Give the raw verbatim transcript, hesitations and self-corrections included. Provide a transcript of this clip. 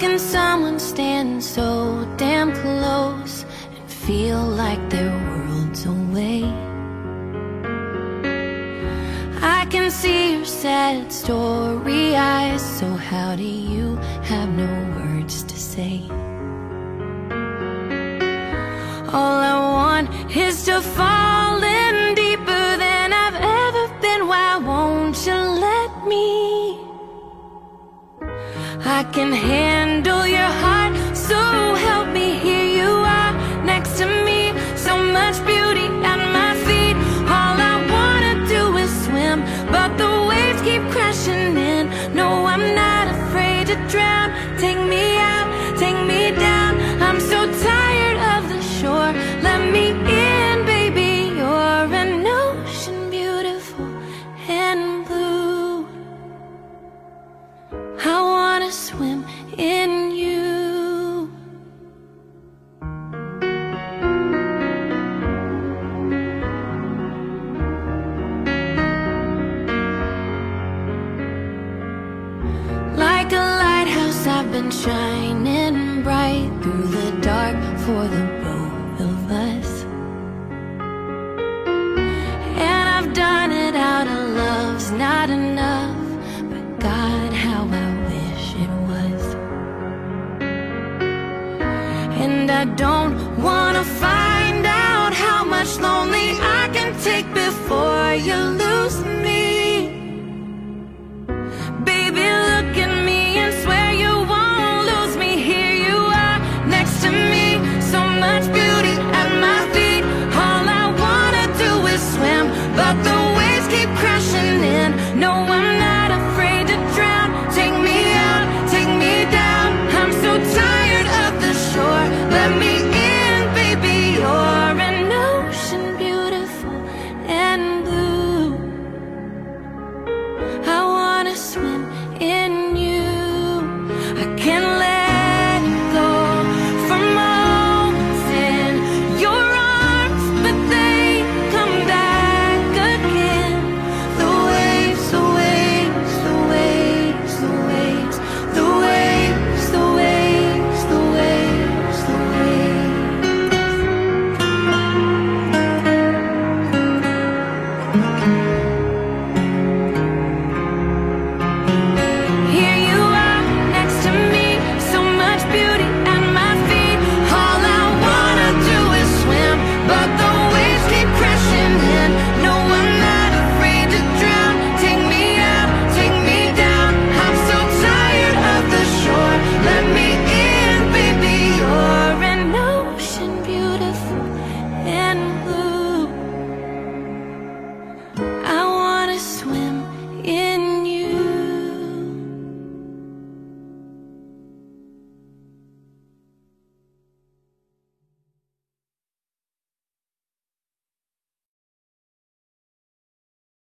can someone stand so damn close and feel like they're worlds away? I can see your sad story eyes, so how do you have no words to say? All I want is to fall in deeper than I've ever been. Why won't you let me? I can handle your heart, so help me. Here you are next to me, so much beauty at my feet. All I wanna do is swim, but the waves keep crashing in. No, I'm not afraid to drown. Take me out, take me down. I'm so tired of the shore. Let me in, baby. You're an ocean, beautiful and blue. I wanna swim in you. Like a lighthouse, I've been shining bright through the dark for the both of us. And I've done it out of love's not enough, but God, how I wish it was. And I don't wanna find out how much lonely I can take before you leave.